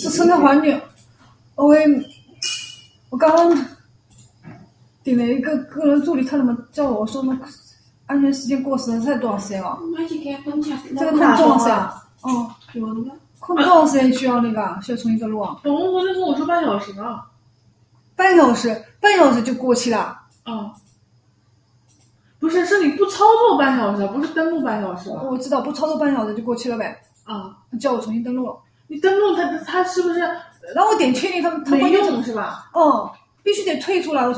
是生态环境。我刚刚订了一个个人助理，他怎么叫我说那安全时间过时了，才多长时间啊？这个空多长时间？哦，空多长时间需要需要重新登录啊？ 我昨天跟我说半小时呢。 半小时就过期了？ 不是，是你不操作半小时，不是登录半小时吧？ 我知道，不操作半小时就过期了呗。叫我重新登录。 你登录他是不是？ 然后我点确定他没用是吧？ 必须得退出来。